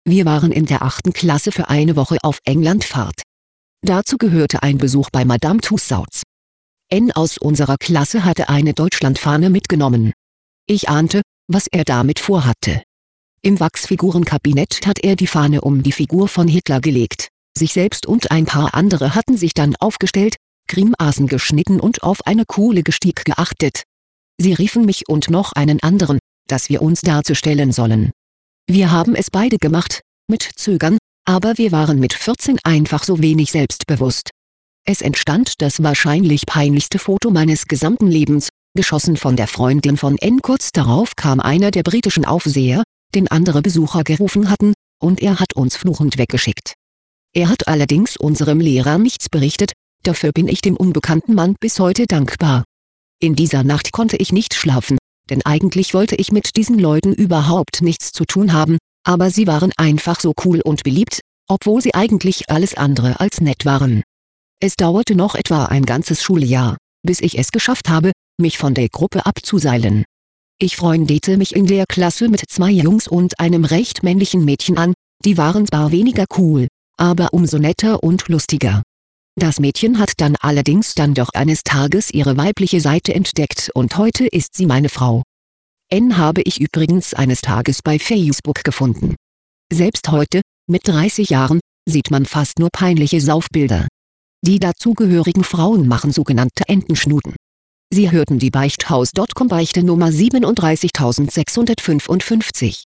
Wir waren in der 8. Klasse für eine Woche auf Englandfahrt. Dazu gehörte ein Besuch bei Madame Tussauds. N. aus unserer Klasse hatte eine Deutschlandfahne mitgenommen. Ich ahnte, was er damit vorhatte. Im Wachsfigurenkabinett hat er die Fahne um die Figur von Hitler gelegt, sich selbst und ein paar andere hatten sich dann aufgestellt, Grimassen geschnitten und auf eine coole Gestik geachtet. Sie riefen mich und noch einen anderen, dass wir uns dazu stellen sollen. Wir haben es beide gemacht, mit Zögern, aber wir waren mit 14 einfach so wenig selbstbewusst. Es entstand das wahrscheinlich peinlichste Foto meines gesamten Lebens, geschossen von der Freundin von N. Kurz darauf kam einer der britischen Aufseher, den andere Besucher gerufen hatten, und er hat uns fluchend weggeschickt. Er hat allerdings unserem Lehrer nichts berichtet, dafür bin ich dem unbekannten Mann bis heute dankbar. In dieser Nacht konnte ich nicht schlafen, denn eigentlich wollte ich mit diesen Leuten überhaupt nichts zu tun haben, aber sie waren einfach so cool und beliebt, obwohl sie eigentlich alles andere als nett waren. Es dauerte noch etwa ein ganzes Schuljahr, bis ich es geschafft habe, mich von der Gruppe abzuseilen. Ich freundete mich in der Klasse mit 2 Jungs und einem recht männlichen Mädchen an, die waren zwar weniger cool, aber umso netter und lustiger. Das Mädchen hat dann allerdings doch eines Tages ihre weibliche Seite entdeckt und heute ist sie meine Frau. N. habe ich übrigens eines Tages bei Facebook gefunden. Selbst heute, mit 30 Jahren, sieht man fast nur peinliche Saufbilder. Die dazugehörigen Frauen machen sogenannte Entenschnuten. Sie hörten die Beichthaus.com Beichte Nummer 37655.